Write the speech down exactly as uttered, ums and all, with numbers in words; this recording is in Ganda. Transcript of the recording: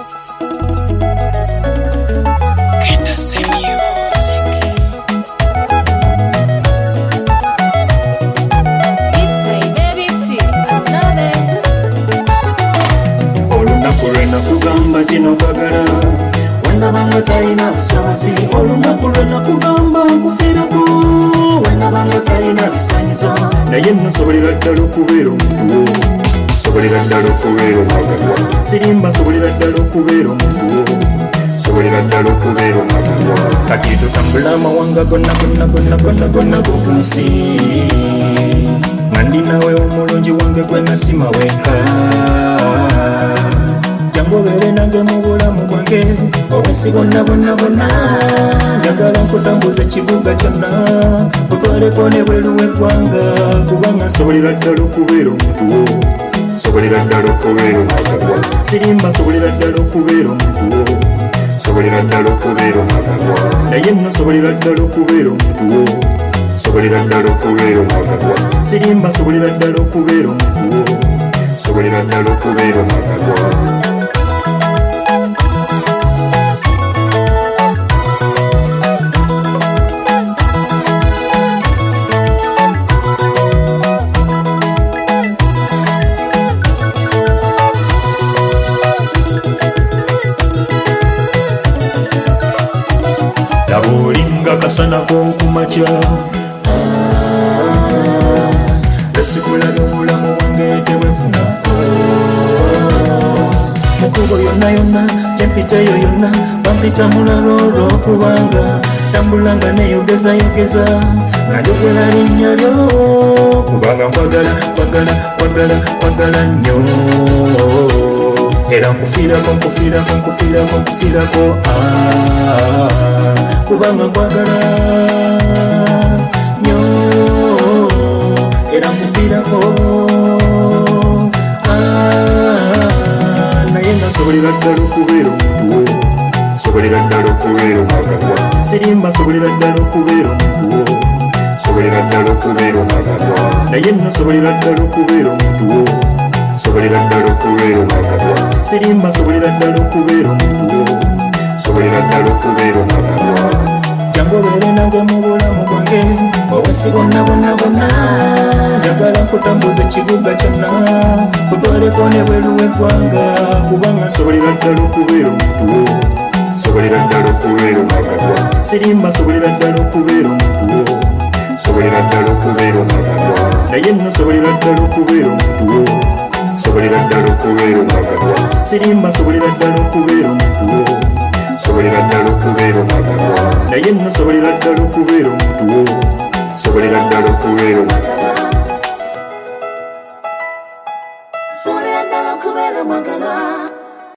Kinda say music. It's my baby T, I love it. Olunaku lwe nakugamba nti nokwagala wandabanga talina busobozi. Olunaku lwe nakugamba nkufiirako wandabanga talina bisanyizo. Naye nno sobolera ddala okubeera omuntu wo, sobolera ddala okubeera omwagalwa. Sirimba nsobolera ddala okubeera omuntu wo, sobolera ddala okubeera omwagalwa. Kati tutambula amawanga gonna gonna gonna gonna gonna g'oku nsi, nga ndi nawe omulungi wange gwe nasima weka. Jangu obeere nange mu bulamu bwange obwensi bonna bonna bonna. Njagala nkutambuza ekibuga kyonna otwaleko ne bweru w'eggwanga, kubanga nsobolera ddala okubeera omuntu wo, sobolera ddala okubeera omwagalwa. Sirimba nsobolera ddala okubeera omuntu wo, sobolera ddala okubeera omwagalwa. Naye nno sobolera ddala okubeera omuntu wo, sobolera ddala okubeera omwagalwa. Sirimba nsobolera ddala okubeera omuntu wo, sobolera ddala okubeera omwagalwa. Laba olinga kasana k'okumakya, esikula n'obulamu bwange tebwefunako. Mu kkubo yonna yonna gyempitayo yonna bampita mulalo olw'okubanga tambulanga neeyogezayogeza nga njogera linnya lyo, kubanga nkwagala nkwagala nkwagala nkwagala nnyo. Era nkufiirako nkufiirako nkufiirako nkufiirako ah, kubanga nkwagala nnyo. Era nkufiirako ah, naye nga sobolera ddala okubeera omuntu wo, sobolera ddala okubeera omwagalwa. Sirimba nsobolera ddala okubeera omuntu wo, sobolera ddala okubeera omwagalwa. Naye nno sobolera ddala okubeera omuntu wo, sobolera ddala okubeera omwagalwa. Sirimba nsobolera ddala okubeera omuntu wo, sobolera ddala okubeera omwagalwa. Jangu obeere nange mu bulamu bwange obwensi bonna bonna bonna. Njagala nkutambuza ekibuga kyonna kutwaleko ne bweru w'eggwanga, kubanga sobolera ddala okubeera omuntu wo, sobolera ddala okubeera omwagalwa. Sirimba nsobolera ddala okubeera omuntu wo, sobolera ddala okubeera omwagalwa. Naye nno sobolera ddala okubeera omuntu wo, sobolera ddala okubeera omwagalwa. Sirimba nsobolera ddala okubeera omuntu wo, sobolera ddala okubeera omwagalwa. Naye nno sobolera ddala okubeera omuntu wo, sobolera ddala okubeera omwagalwa. Sobolera ddala okubeera omwagalwa.